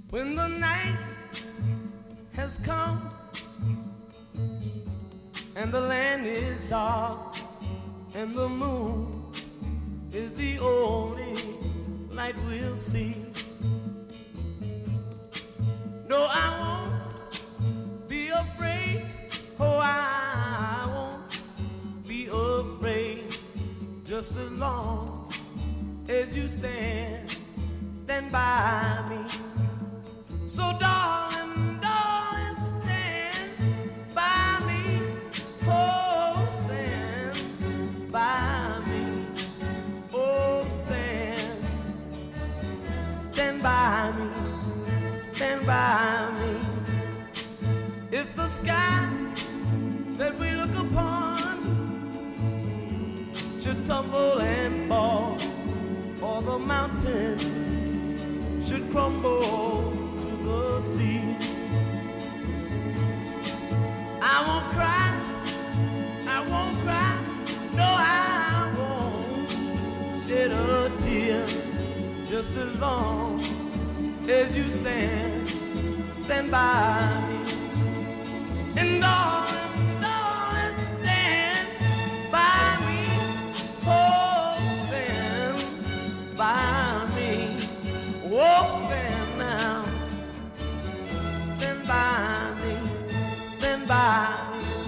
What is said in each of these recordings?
When the night has come and the land is dark and the moon is the only light we'll see. No, I won't be afraid. Oh, I won't be afraid. Just as long as you stand by me. So darling, darling, stand by me. Oh, stand by me. Oh, stand by me. Stand by me. If the sky that we look upon should tumble and fall, or the mountain should crumble to the sea, I won't cry, no, I won't shed a tear, just as long as you stand by me. And darling, darling, stand by me. Oh, stand by me. Oh, stand now. Stand by me. Stand by me.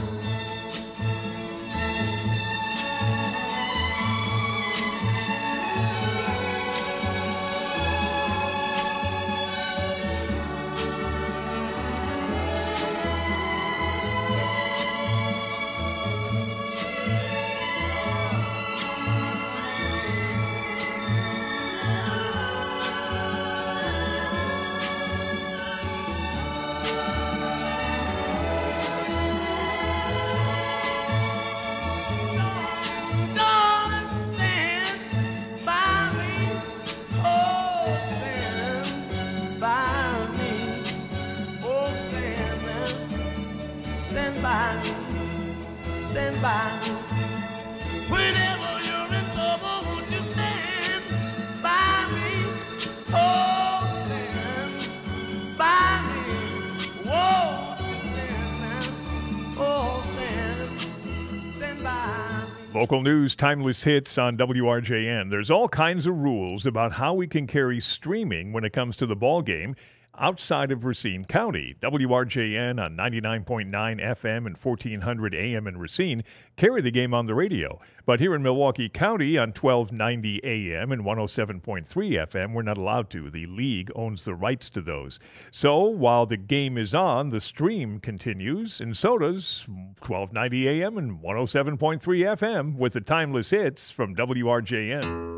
Stand by me. Whenever you're in trouble, won't you stand by me? Oh, stand by me. Whoa, stand now. Oh, stand by me. Local news, timeless hits on WRJN. There's all kinds of rules about how we can carry streaming when it comes to the ball game outside of Racine County. WRJN on 99.9 FM and 1400 AM in Racine carry the game on the radio. But here in Milwaukee County on 1290 AM and 107.3 FM, we're not allowed to. The league owns the rights to those. So while the game is on, the stream continues, and so does 1290 AM and 107.3 FM with the timeless hits from WRJN.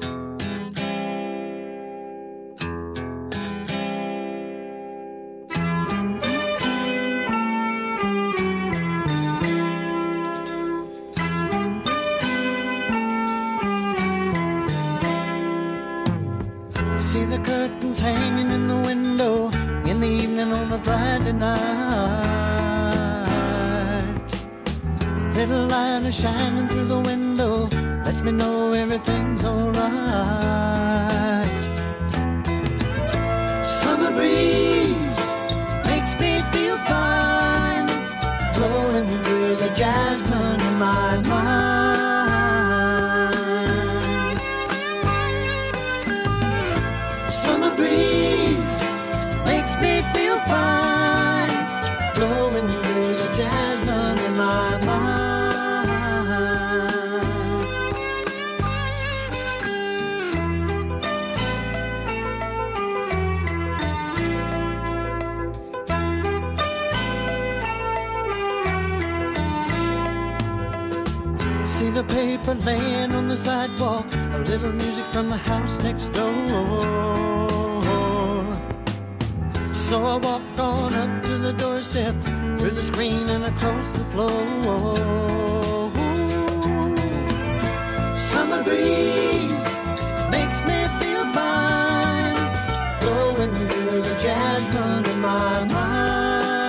See the curtains hanging in the window in the evening on a Friday night. Little light is shining through the window, lets me know everything's alright. Summer breeze makes me feel fine, blowing through the jasmine in my mind. Summer breeze makes me feel fine, blowing through the jasmine in my mind. See the paper laying on the sidewalk, a little music from the house next door. So I walk on up to the doorstep, through the screen and across the floor. Summer breeze makes me feel fine, blowing through the jasmine in my mind.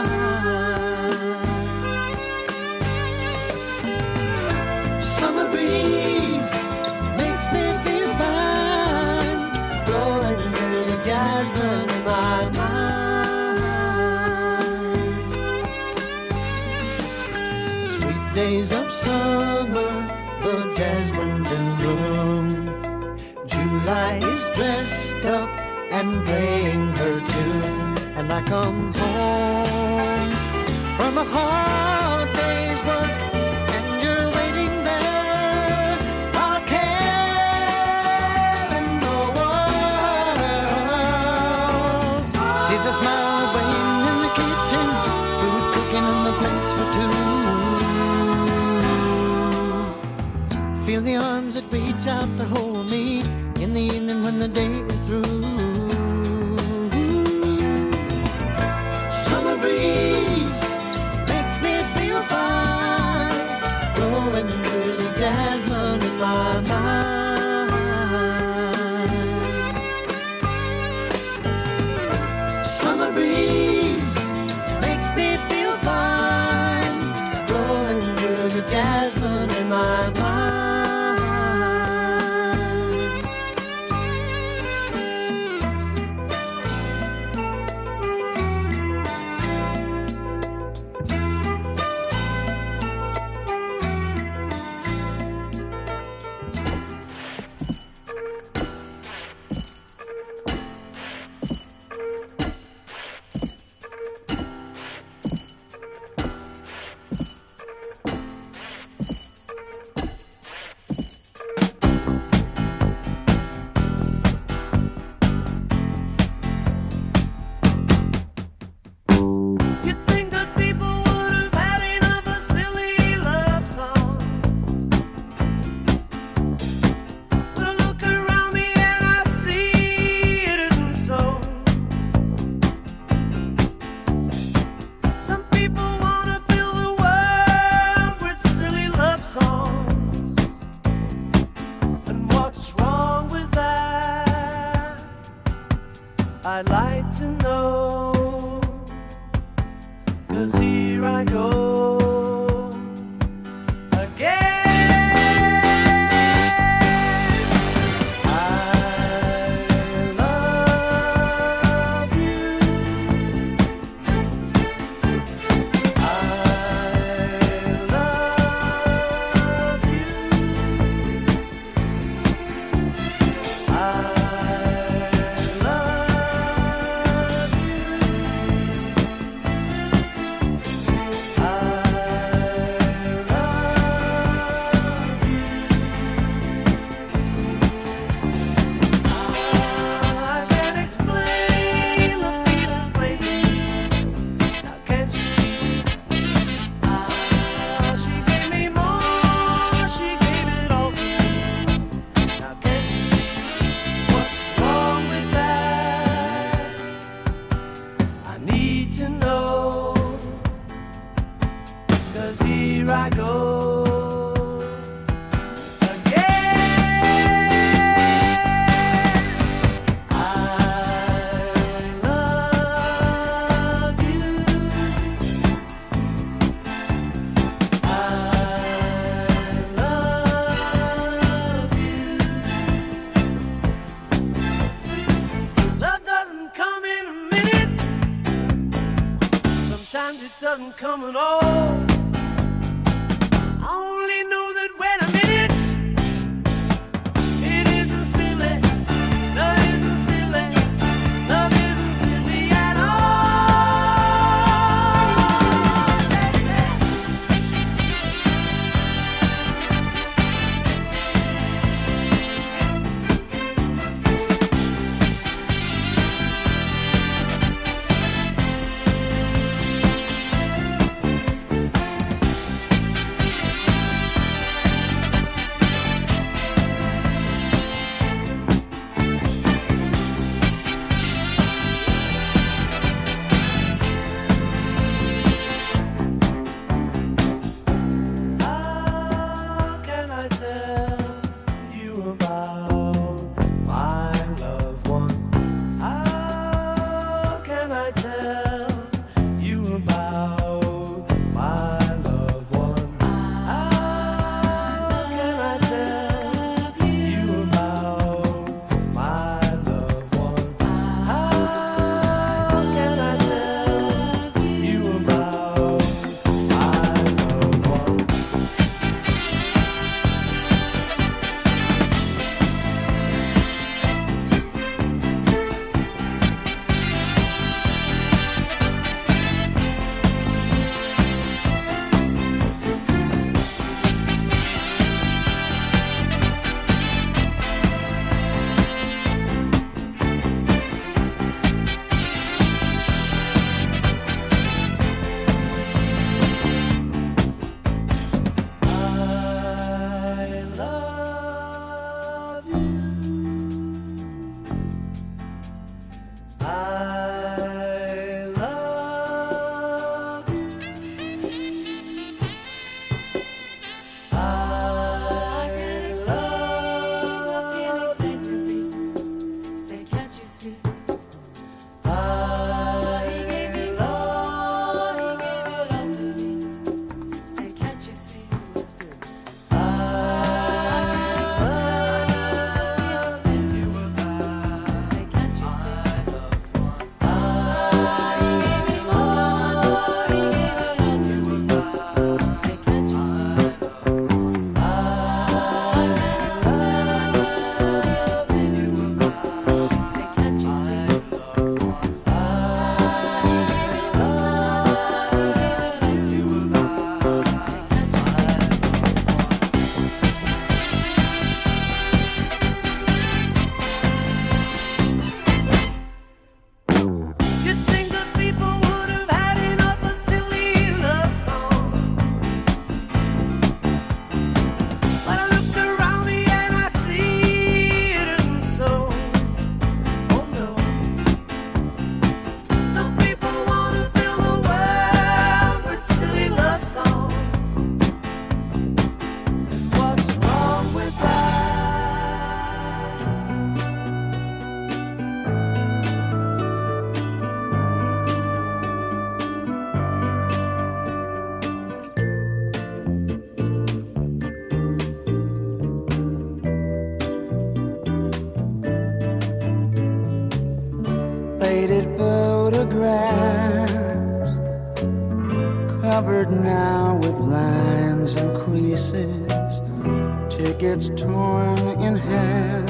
Summer breeze makes me feel fine, blowing through the jasmine in my mind. days of summer, the jasmine's in bloom. July is dressed up and playing her tune. And I come home from a hard day's work, and you're waiting there, our care in the world. See the smile waiting in the kitchen, food cooking on the plates for two. Feel the arms that reach out to hold me in the evening when the day is through. Summer breeze makes me feel fine, blowing through the jasmine in my mind. Summer breeze makes me feel fine, blowing through the jasmine in my mind. I'd like to know, 'cause here I go again. I love you. I love you. I love faded photographs, covered now with lines and creases, tickets torn in half,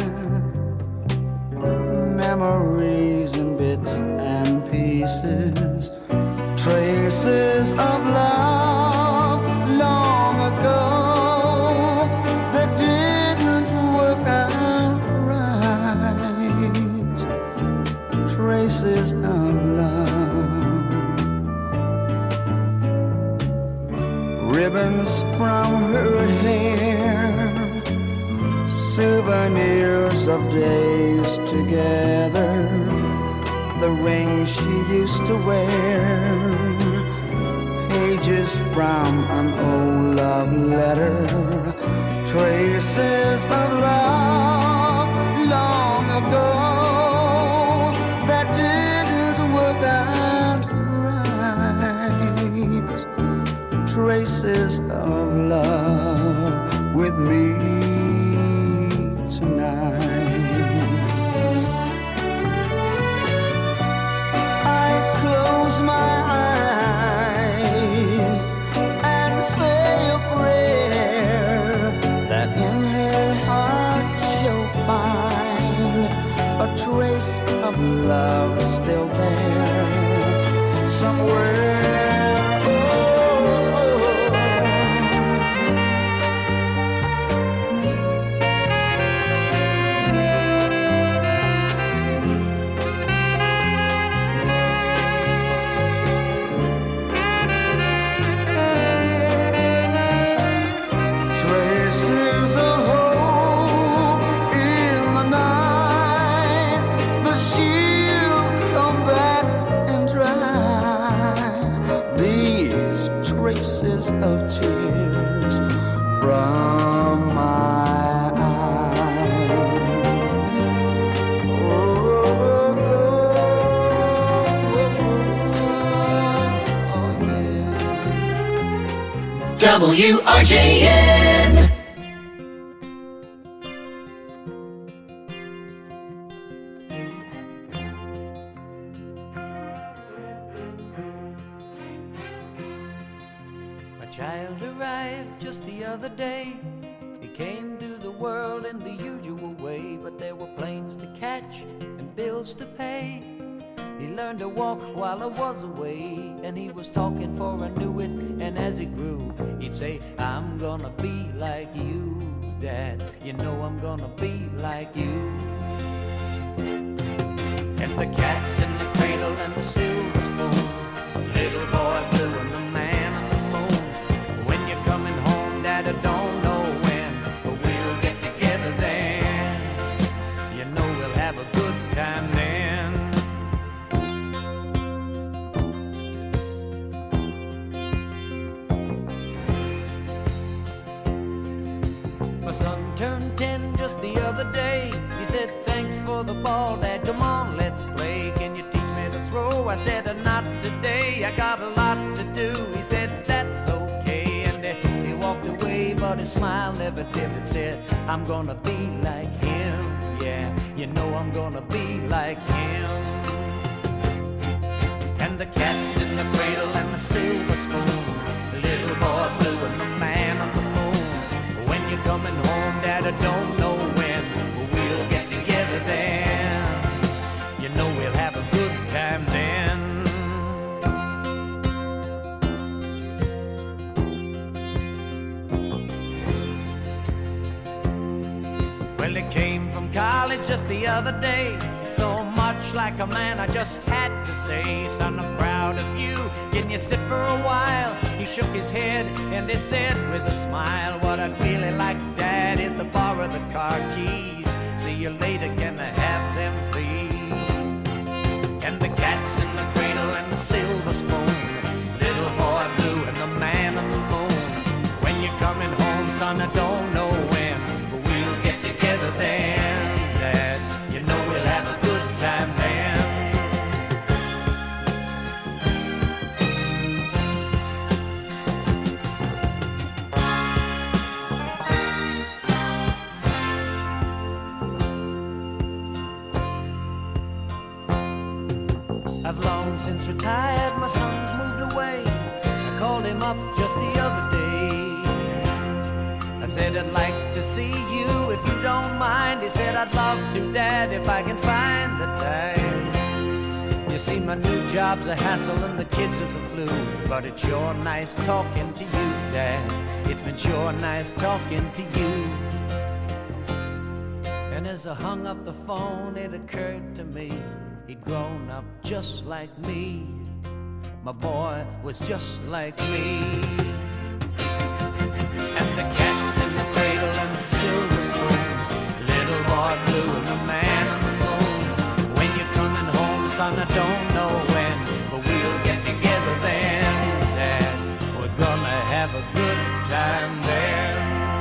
memories in bits and pieces, traces of love long ago that didn't work out right, traces of love, ribbons from her hair, souvenirs of days together, the ring she used to wear, pages from an old love letter, traces of love long ago that didn't work out right, traces of love with me tonight. I close my eyes and say a prayer that in her heart she'll find a trace of love still there somewhere. Of tears from my eyes. WRJN. Child arrived just the other day. He came to the world in the usual way, but there were planes to catch and bills to pay. He learned to walk while I was away, and he was talking for I knew it. And as he grew, he'd say, I'm gonna be like you, Dad. You know I'm gonna be like you. And the cat's in the cradle and the silver spoon, little boy blue and the man on the moon. When you're coming home, Dad, I don't know when, but we'll get together then. You know we'll have a good time then. My son turned 10 just the other day. He said, thanks for the ball, Dad, come on, let's play. Can you teach me to throw? I said, not today, I got a lot to do. He said, that's okay, and he walked away, but his smile never dimmed. Said, I'm gonna be like him, yeah, you know I'm gonna be like him. And the cat's in the cradle and the silver spoon, the little boy blue and the man on the moon. When you're coming home, Dad, I don't know when, but we'll get together then. You know we'll have a good time then. Well, he came from college just the other day. So much like a man, I just had to say, son, I'm proud of you. Can you sit for a while? He shook his head and he said with a smile, what I'd really like, Dad, is to borrow the car keys. See you later, can I have them, please? And the cat's in the cradle and the silver spoon, little boy blue and the man on the moon. When you're coming home, son, I don't know when, but we'll get together then, Dad. You know we'll have a good time then. long since retired, my son's moved away. I called him up just the other day. I said, I'd like to see you if you don't mind. He said, I'd love to, Dad, if I can find the time. You see, my new job's a hassle and the kids are the flu, but it's sure nice talking to you, Dad. It's been sure nice talking to you. And as I hung up the phone, it occurred to me, he'd grown up just like me. My boy was just like me. And the cat's in the cradle and the silver spoon, little boy blue and the man on the moon. When you're coming home, son, I don't know when, but we'll get together then, Dad. We're gonna have a good time there.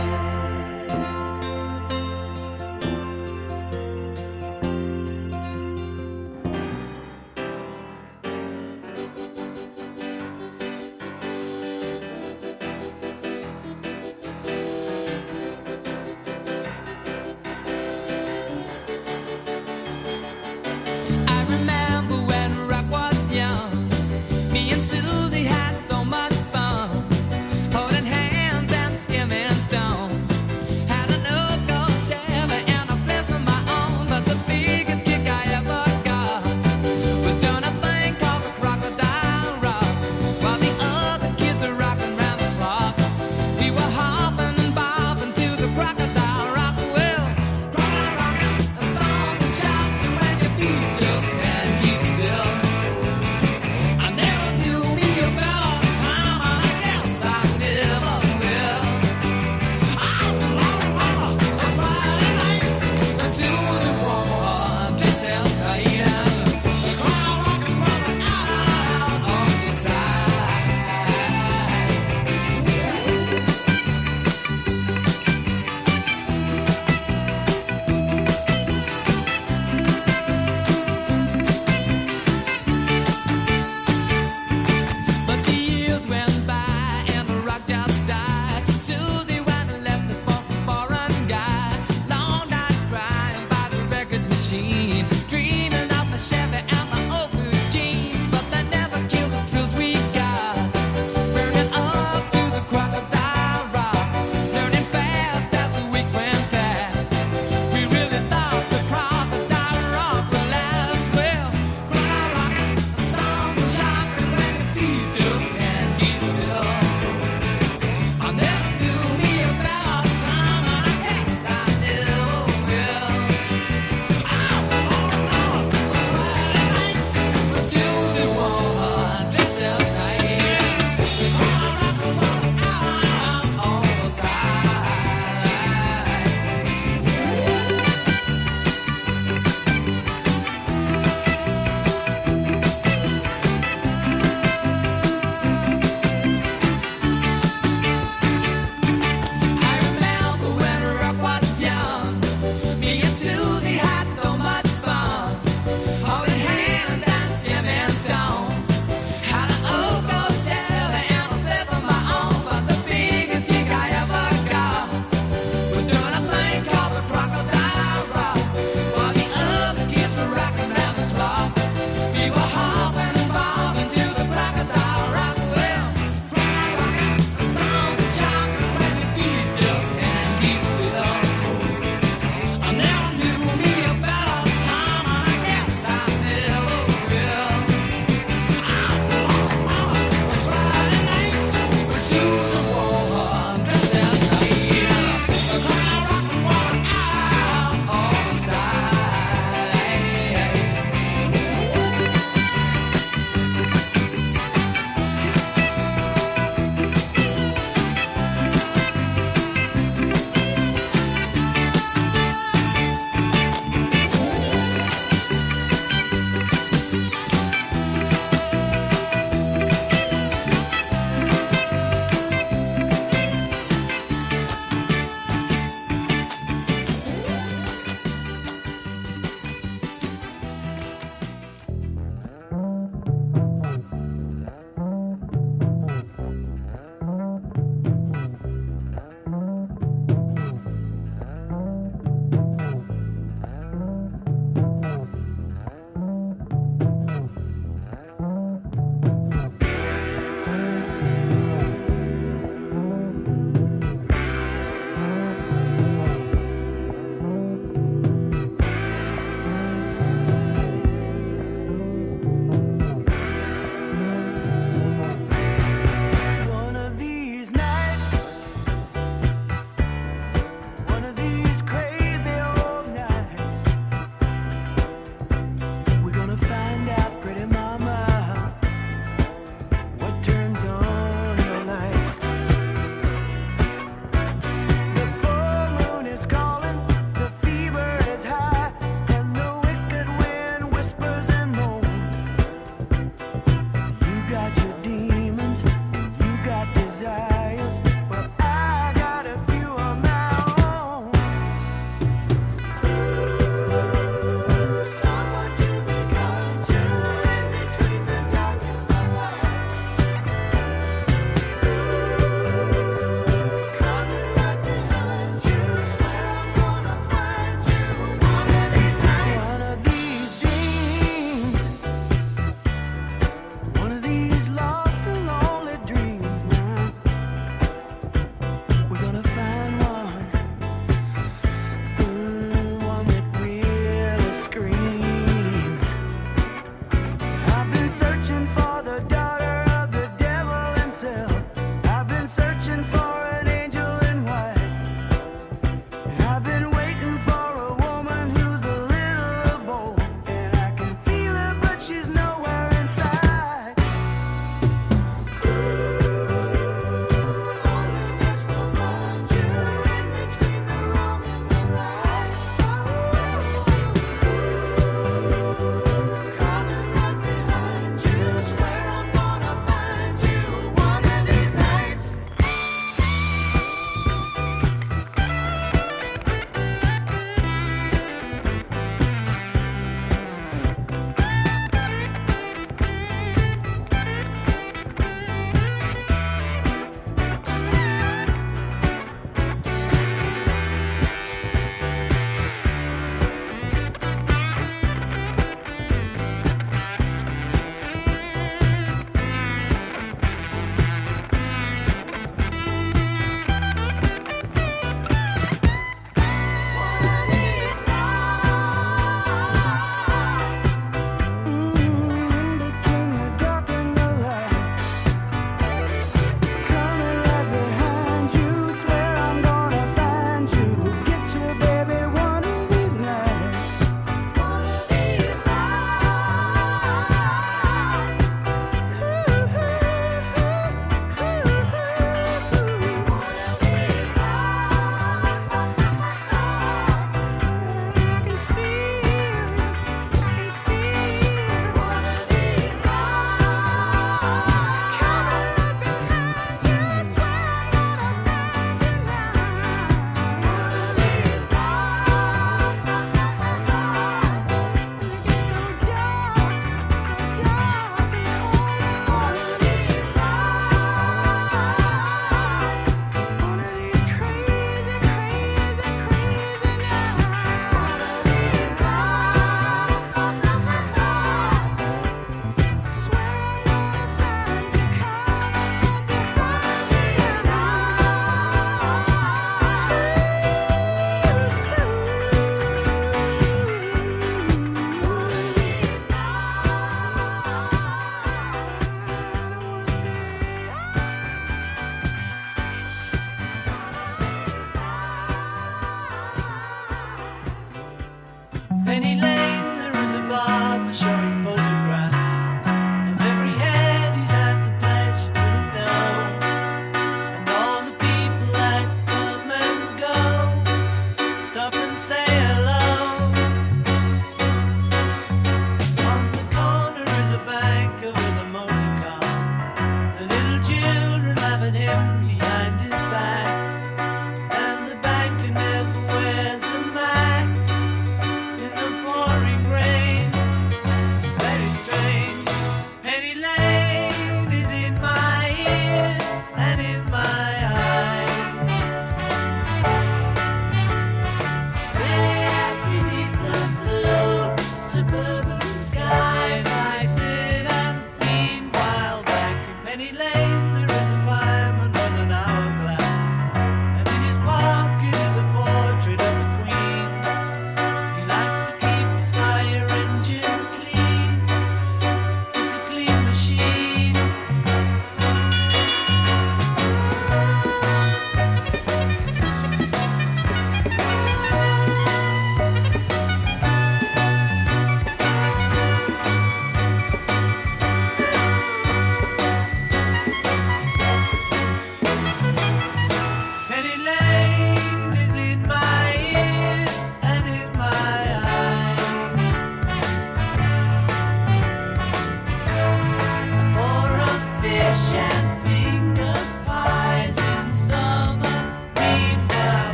Susie had so much fun, holding hands and skimming stones. Had an Uncle Chevy and a place of my own, but the biggest kick I ever got was doing a thing called the Crocodile Rock, while the other kids were rocking round the clock. We were hopping and bobbing to the Crocodile Rock. Well, crocodile rocking, a song and shouting when your feet just can't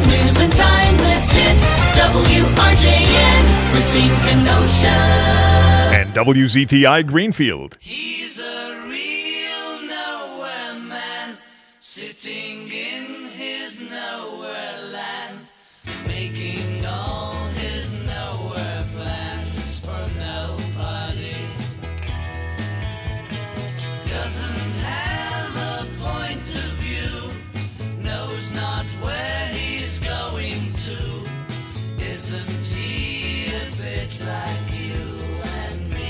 news and timeless hits. WRJN, Racine, Kenosha. And WZTI Greenfield. He's a real nowhere man, sitting in his nowhere land, making all his nowhere plans for nobody. Doesn't have a point of view, knows not where he's going to. Isn't he a bit like you and me?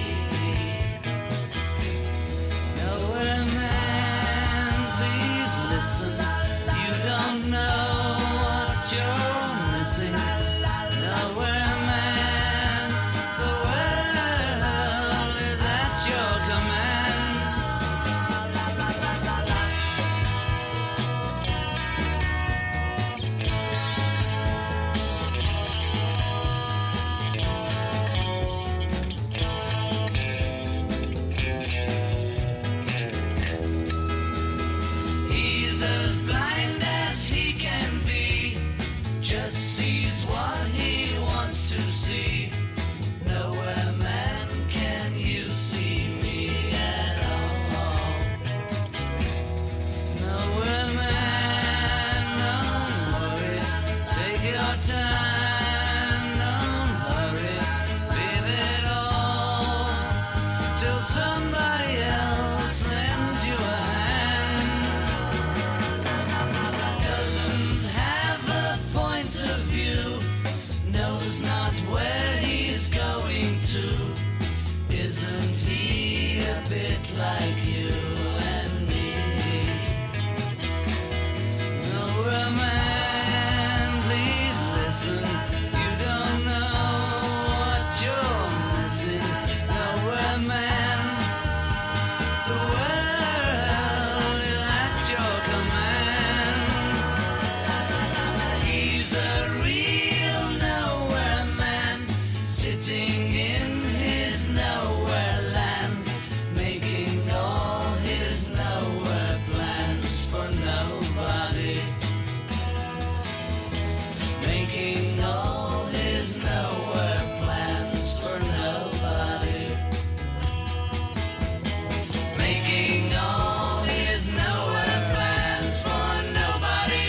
Nowhere man, please listen. You don't know what you're missing. Nowhere man, the world is at your command. He's as blind as he can be, just sees what he wants to see. Nowhere man, can you see me at all? Nowhere man, don't worry, take your time, don't hurry, leave it all till somebody else lends you a hand. Doesn't have a point of view, knows not where he's going to. Isn't he a bit like you and me? Nowhere man, please listen. You don't know what you're missing. Nowhere man, the world is at your command. He's a real nowhere man, sitting in his nowhere land, making all his nowhere plans for nobody. Making all his nowhere plans for nobody. Making all his nowhere plans for nobody.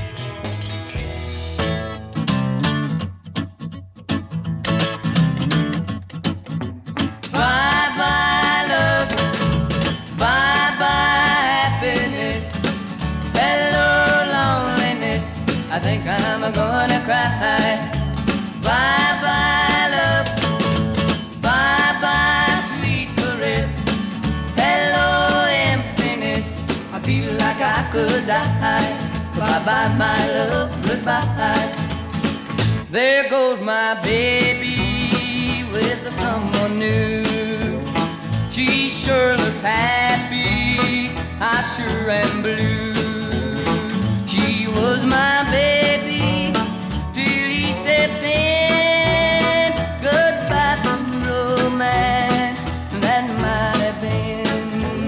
Bye bye love, bye bye happiness, hello loneliness, I think I'm gonna cry. Bye bye love, bye bye sweet caress, hello emptiness, I feel like I could die. Bye bye my love, goodbye. There goes my baby with someone new. She sure looks happy, I sure am blue. She was my baby till he stepped in. Goodbye to romance, that might have been.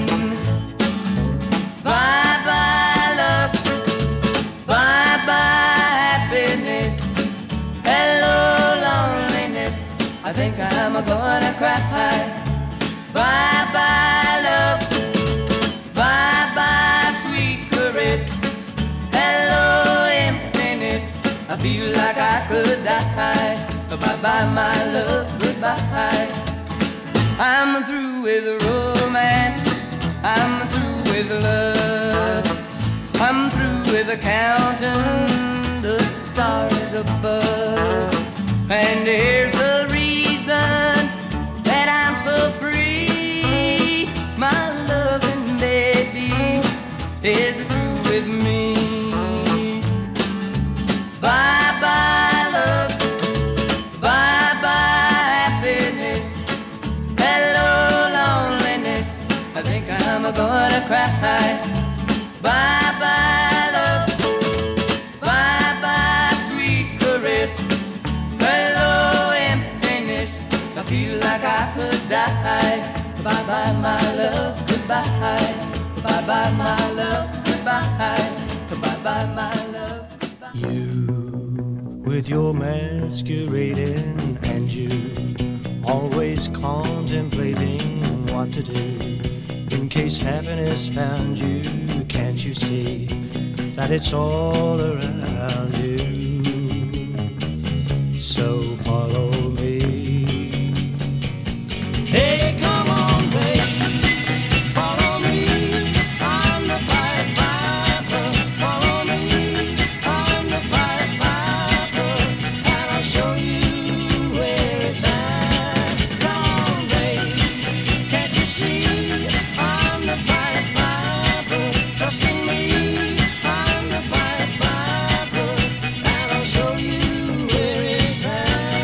Bye bye love, bye bye happiness, hello loneliness, I think I'm gonna cry. Bye bye love, bye bye sweet caress, hello emptiness, I feel like I could die. Bye bye my love, goodbye. I'm through with romance, I'm through with love, I'm through with counting the stars above. And here's the reason that I'm so free. My loving baby is through with me. Bye bye love, bye bye happiness, hello loneliness, I think I'm gonna cry. Bye bye love, bye bye sweet caress, hello emptiness, I feel like I could die. Bye bye my love, goodbye. Bye bye my love, goodbye. Bye bye my love, goodbye. You with your masquerading, and you always contemplating what to do in case happiness found you. Can't you see that it's all around you? So follow me. Hey, come on, baby. Follow me. I'm the Pied Piper. Follow me. I'm the Pied Piper. And I'll show you where it's at. Come on, baby. Can't you see? I'm the Pied Piper. Trust in me. I'm the Pied Piper. And I'll show you where it's at.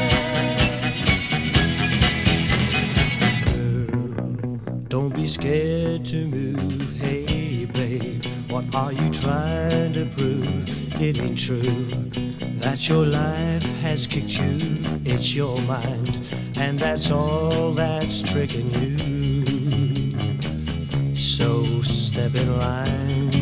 Don't be scared to move. Hey, babe, what are you trying to prove? It ain't true that your life has kicked you. It's your mind, and that's all that's tricking you. So step in line.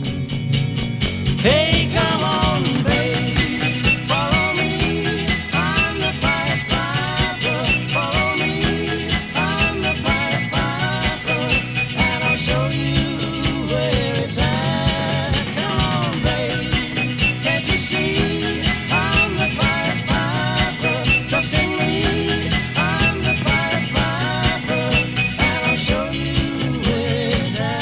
Hey, come on, babe. Follow me. I'm the Pied Piper. Follow me. I'm the Pied Piper. And I'll show you where it's at. Come on, babe. Can't you see? I'm the Pied Piper. Trust in me. I'm the Pied Piper. And I'll show you where it's at.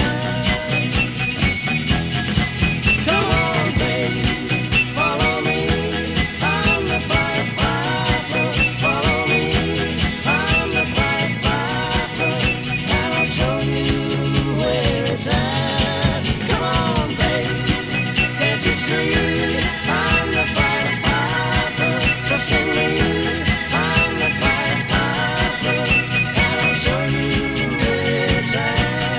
Come on, babe. Follow me. I'm the Pied Piper. Follow me. I'm the Pied Piper. And I'll show you where it's at. Come on, babe. Can't you see? I'm the Pied Piper. Trust in me. I'm the Pied Piper. And I'll show you where it's at.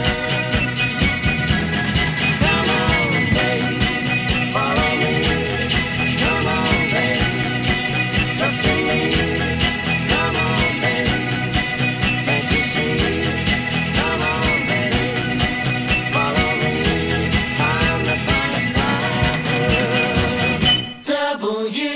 Come on, babe. Follow me. Come on, babe. Trust in me. Come on, babe. Can't you see? Come on, babe. Follow me. I'm the Pied Piper.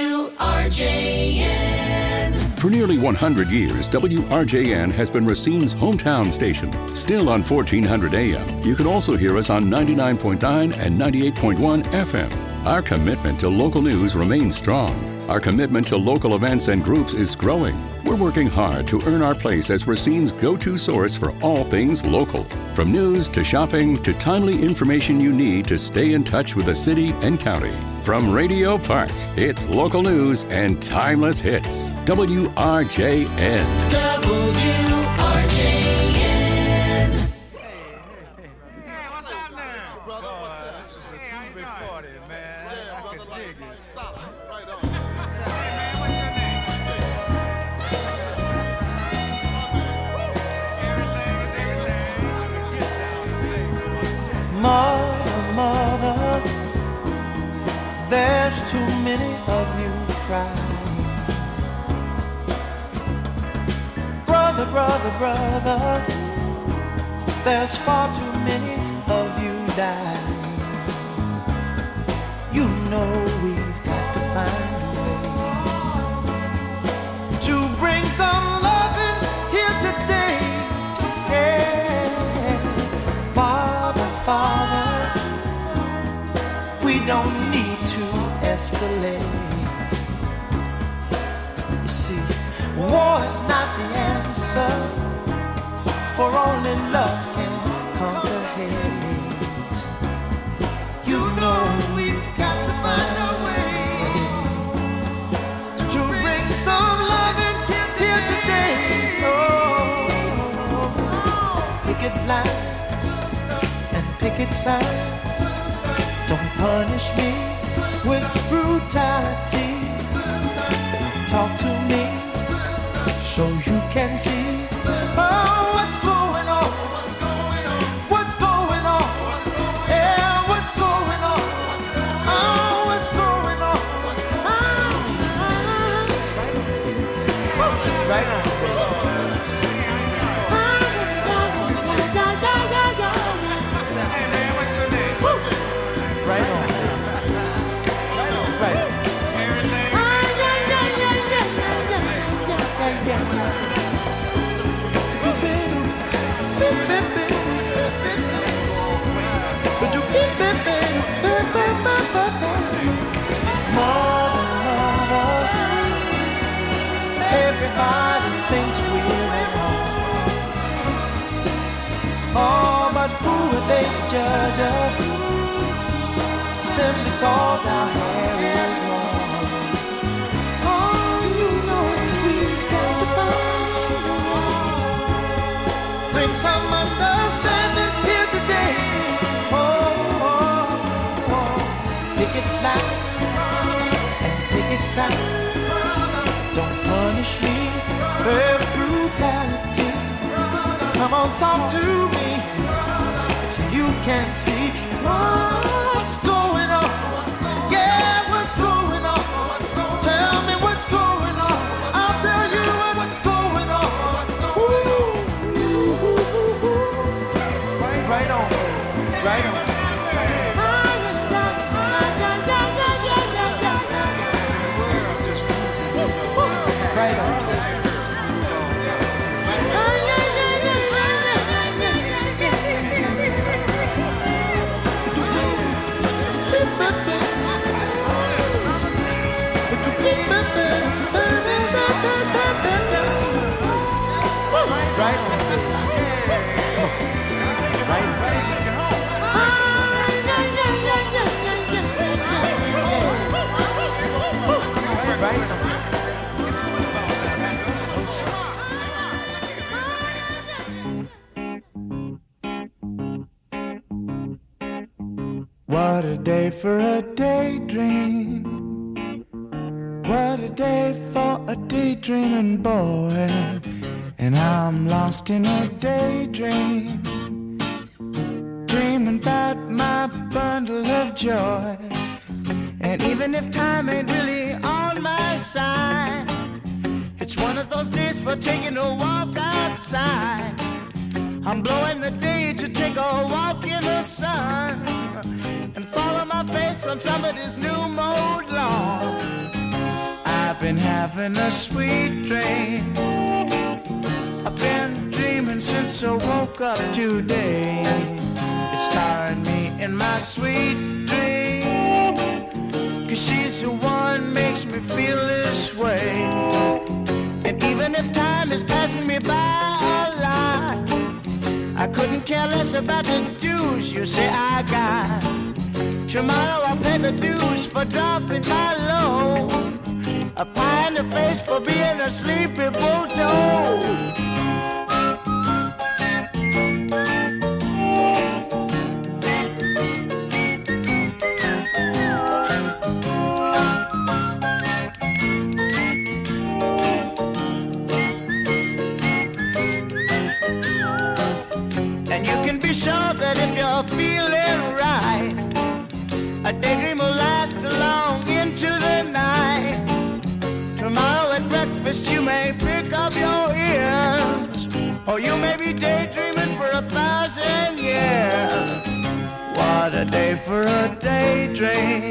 WRJN. For nearly 100 years, WRJN has been Racine's hometown station. Still on 1400 AM, you can also hear us on 99.9 and 98.1 FM. Our commitment to local news remains strong. Our commitment to local events and groups is growing. We're working hard to earn our place as Racine's go-to source for all things local. From news to shopping to timely information you need to stay in touch with the city and county. From Radio Park, it's local news and timeless hits. WRJN. WRJN. What's up now? Brother, what's up? This is a groovy party, man. Yeah, brother, like it. Stop. Right on. Hey, man, what's your name? Mother, mother, there's too many of you crying. Brother, brother, brother, there's far too many of you dying. You know we've got to find a way to bring some loving here today. Yeah. Father, Father, we don't need to escalate. You see, war is not the answer, for only love can conquer hate. You know we've got to find a way to bring some loving here today. Oh, picket lines and picket signs. Don't punish me with brutality. Talk to me so you can see. Oh, what's going on? What's going on? What's going on? Yeah, what's going on? Oh, what's going on? Right now. Right on. Right on. Right on. it's out. Don't punish me with brutality. Come on, talk to me so you can see what's going on. Yeah, what's going on? Tell me what's going on. I'll tell you what's going on. Ooh. Right on, right on. Right on. Right on. What a day for a daydream. What a day for a daydreaming boy. And I'm lost in a daydream, dreaming about my bundle of joy. And even if time ain't really on my side, it's one of those days for taking a walk outside. I'm blowing the day to take a walk in the sun and follow my face on somebody's new mode lawn. I've been having a sweet dream. I've been dreaming since I woke up today. It's starring me in my sweet dream, 'cause she's the one makes me feel this way. And even if time is passing me by a lot, I couldn't care less about the dues you say I got. Tomorrow I'll pay the dues for dropping my load, a pie in the face for being a sleepy bulldog. And you can be sure that if you're feeling right, a daydream will last long into the night. Tomorrow at breakfast you may pick up your ears, or you may be daydreaming for 1,000 years. What a day for a daydream,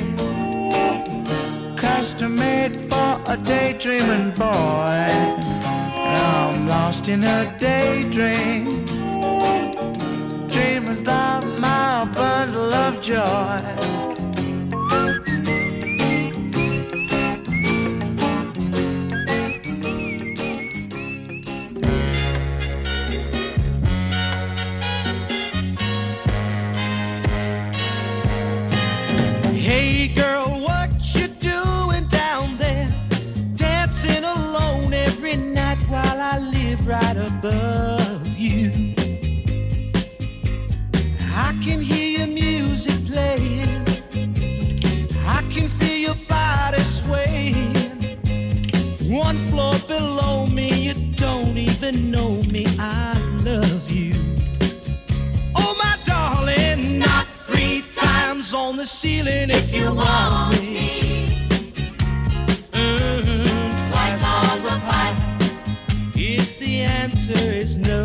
custom made for a daydreaming boy. And I'm lost in a daydream, dreaming about my bundle of joy. Hey girl, what you doing down there? Dancing alone every night while I live right above you. I can hear your music playing, I can feel your body swaying. One floor below me, you don't even know me, I love you. Oh my darling, not 3 times on the ceiling if you want me. Twice on the pipe if the answer is no.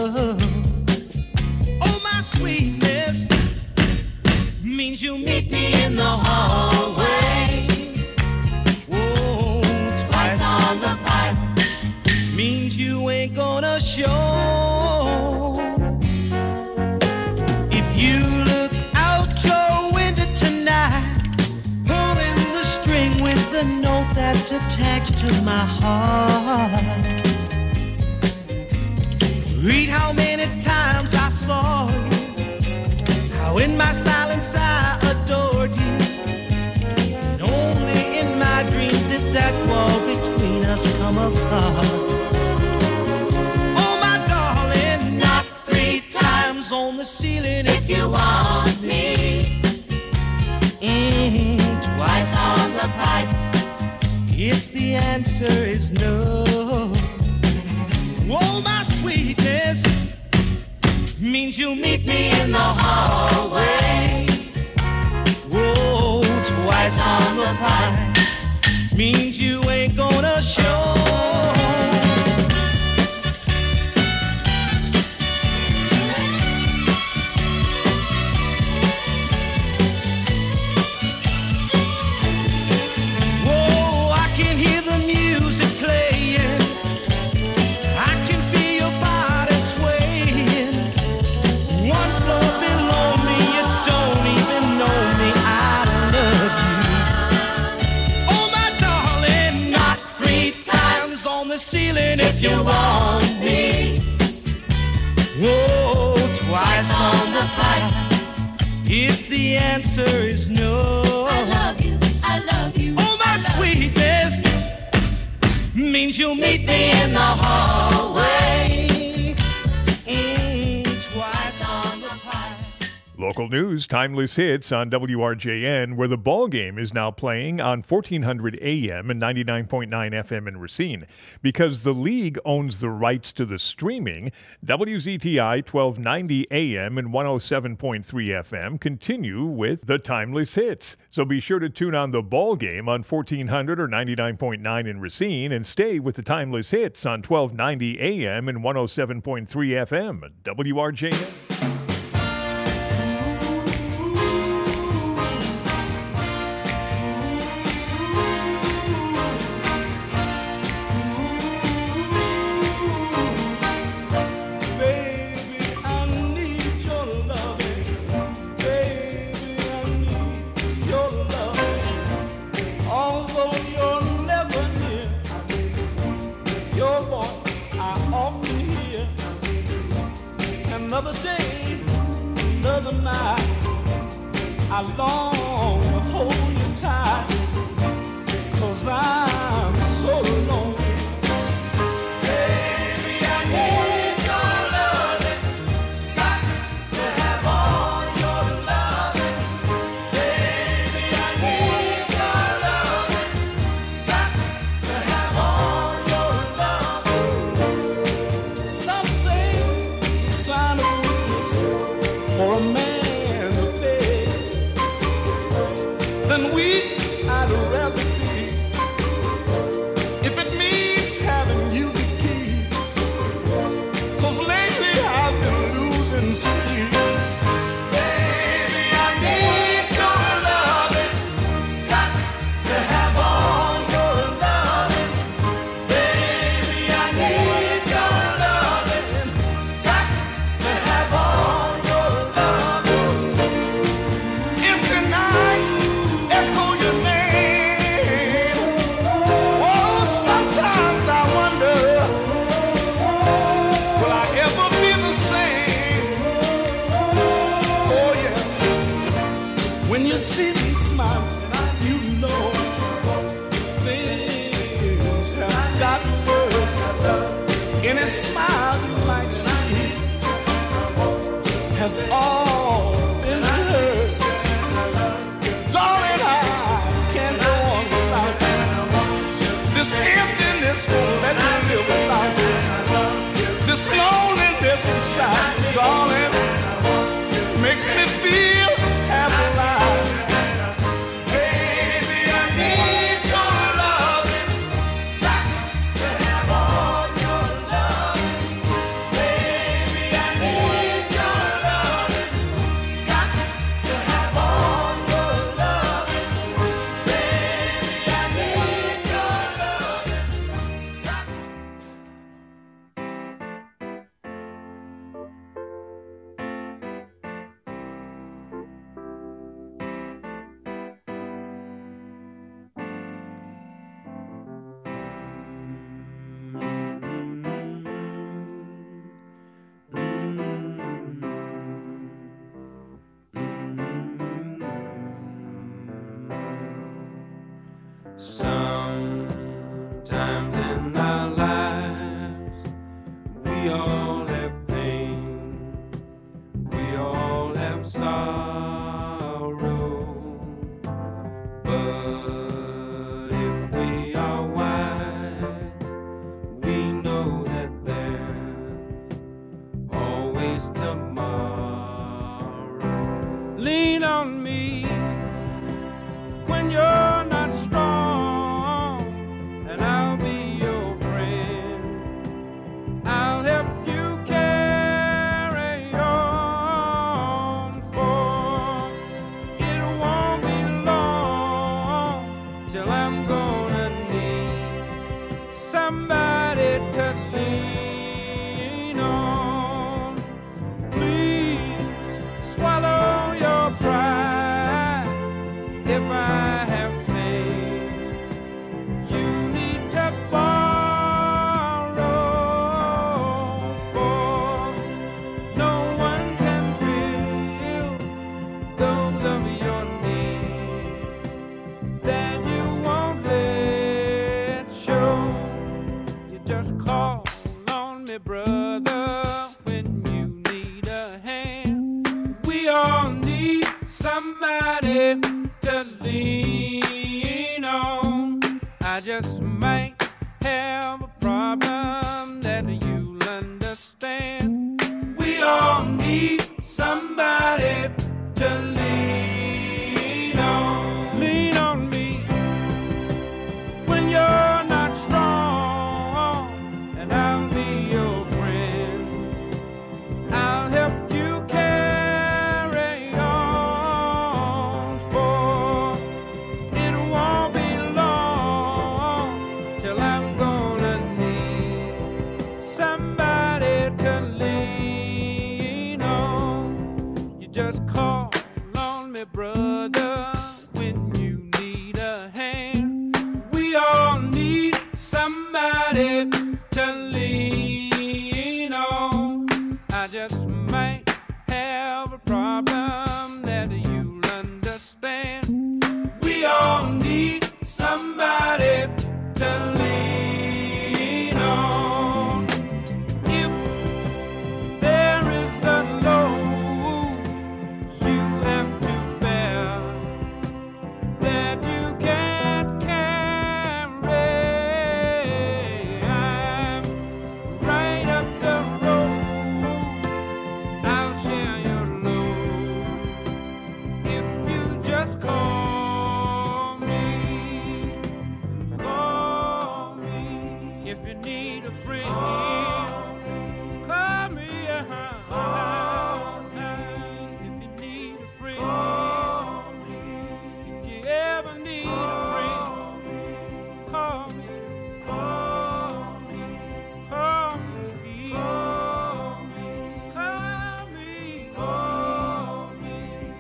Oh my sweetness means you meet me in the hallway. Whoa, twice on the pipe means you ain't gonna show. If you look out your window tonight, pulling the string with the note that's attached to my heart, read how many times I saw you, how in my silence I adored you, and only in my dreams did that wall between us come apart. Oh my darling, not 3 times on the ceiling if you want me. Twice on the pipe answer is no. Oh, my sweetness means you'll meet me in the hallway. Whoa, twice on the pie means you ain't gonna show. Ceiling if you want me. Whoa, twice on the pipe if the answer is no. I love you, I love you. Oh, my sweetness means you'll meet me in the hallway. Twice on the pipe. Local news, timeless hits on WRJN, where the ball game is now playing on 1400 AM and 99.9 FM in Racine. Because the league owns the rights to the streaming, WZTI 1290 AM and 107.3 FM continue with the timeless hits. So be sure to tune on the ball game on 1400 or 99.9 in Racine and stay with the timeless hits on 1290 AM and 107.3 FM. WRJN. Another day, another night, I long to hold you tight, 'cause I'm so lonely. Baby, I need your loving, got to have all your loving. Baby, I need your loving, got to have all your loving. Some say it's a sign of for a man to pay, then weak I'd rather be, if it means having you to keep, 'cause lately I've been losing sleep. Baby, I need your loving, got to have all your loving. Baby, I need your loving, got to have all. When you see me smiling, you know things have gotten worse. Any smile you might see has all been rehearsed. Darling, I can't go on without you. This emptiness won't let me live without you. This loneliness inside, darling, makes me feel half alive. Baby, I need your loving, got to have all your loving. Baby, I need your loving, got to have all your loving. Baby, I need your loving, got. Sometimes in our lives, we all have pain, we all have sorrow, but if we are wise, I'm gonna need somebody to lean on. Please swallow your pride. If I have faith, you need to borrow, for no one can fill those of your needs that you won't let show. You just call on me, brother, when you need a hand. We all need somebody to lean on. I just might have a problem that you'll understand. We all need somebody to lean on. Lean on me when you're not strong, and I'll be your friend. I'll help you carry on, for it won't be long till I'm gonna need somebody to lean on. You just call on me, brother, when you need a hand. We all need somebody to lean on. I just might have a problem that you'll understand. We all need somebody to lean on. If there is a load you have to bear that you can't carry, I'm right up the road. I'll share your load if you just call me. Call me if you need a friend. Call me if you need a friend. If you ever need a friend, call me. Call me. Call me. Call me. Call me. Call me.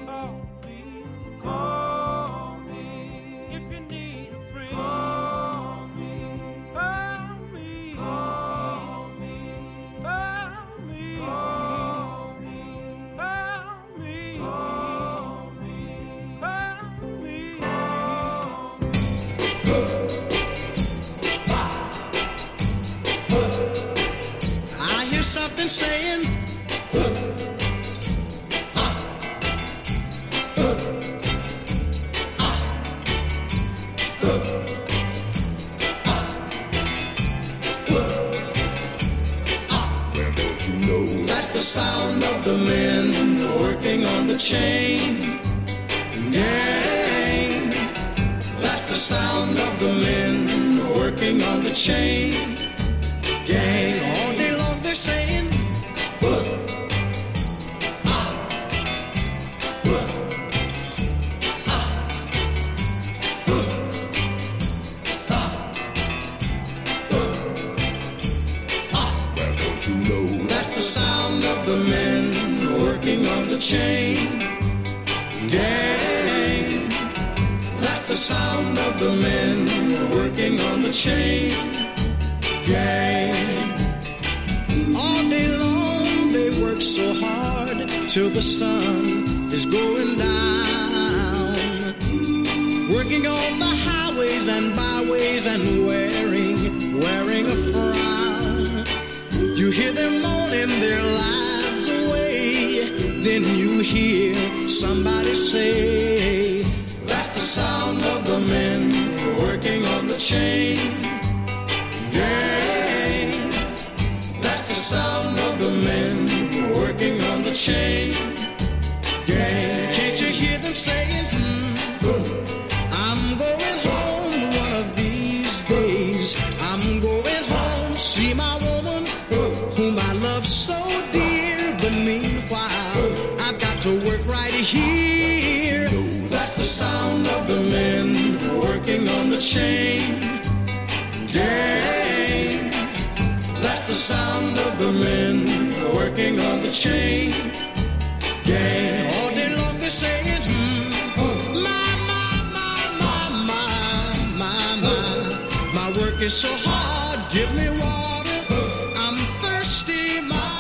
Call me. If you need a friend, call me. Call me. Call me. Call me. Call me. Call me. I hear something saying, that's the sound of the men working on the chain gang. That's the sound of the men working on the chain gang. All day long they're saying, that's the sound of the men working on the chain gang. That's the sound of the men working on the chain gang. All day long they work so hard till the sun is going down, working on the highways and byways and wearing a frown. You hear them moaning their lives away, then you hear somebody say, that's the sound of the men working on the chain gang. That's the sound of the men working on the chain gang. Can't you hear them saying, I'm going home one of these days. I'm going home, see my woman whom I love so dear. But meanwhile, I've got to work right here. That's the sound of the men working on the chain gang. That's the sound of the men working on the chain gang. All day long they're saying, my work is so hard, give me water, I'm thirsty,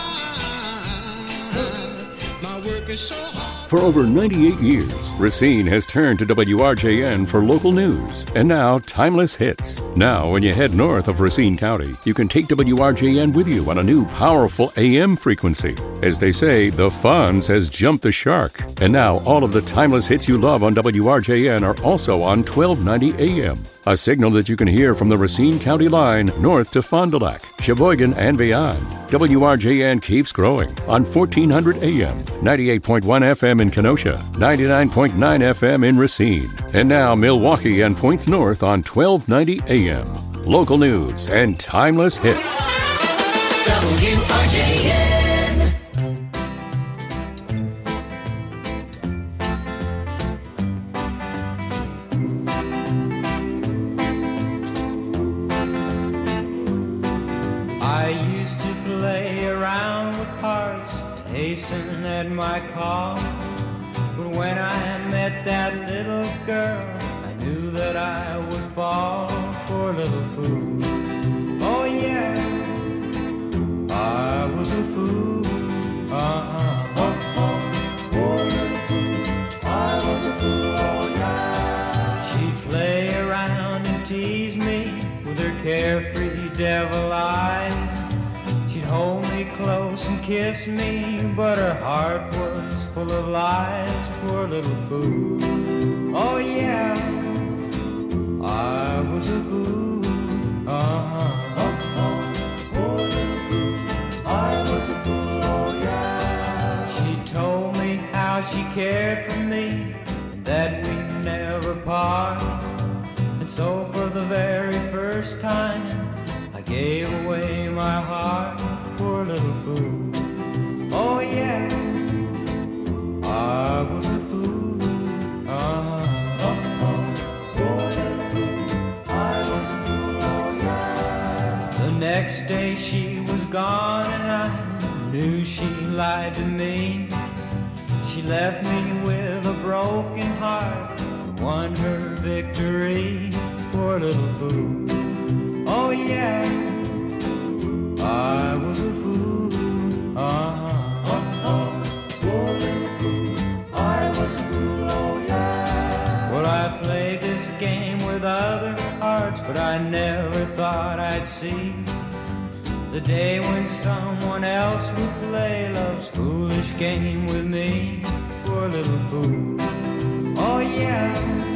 my work is so hard. For over 98 years, Racine has turned to WRJN for local news and now timeless hits. Now, when you head north of Racine County, you can take WRJN with you on a new powerful AM frequency. As they say, the Fonz has jumped the shark. And now, all of the timeless hits you love on WRJN are also on 1290 AM. A signal that you can hear from the Racine County line north to Fond du Lac, Sheboygan, and beyond. WRJN keeps growing on 1400 AM, 98.1 FM in Kenosha, 99.9 FM in Racine, and now Milwaukee and points north on 1290 AM. Local news and timeless hits. WRJN. I used to play around with hearts, hasten at my call. But when I met that little girl, I knew that I would fall. Poor little fool. Oh yeah, I was a fool. Poor little fool. I was a fool. Oh yeah. She'd play around and tease me with her carefree devil eyes. She'd hold me close and kiss me, but her heart was full of lies. Poor little fool. Oh yeah, I was a fool. Poor little fool. I was a fool. Oh yeah. She told me how she cared for me and that we'd never part. And so for the very first time I gave away my heart. Poor little fool. Oh yeah, I was a fool. Poor little fool. I was a fool. Oh yeah. The next day she was gone and I knew she lied to me. She left me with a broken heart and won her victory. Poor little fool. Oh yeah, I was a fool. Poor little fool. I was a fool. Oh yeah. Well, I played this game with other hearts, but I never thought I'd see the day when someone else would play love's foolish game with me. Poor little fool. Oh yeah.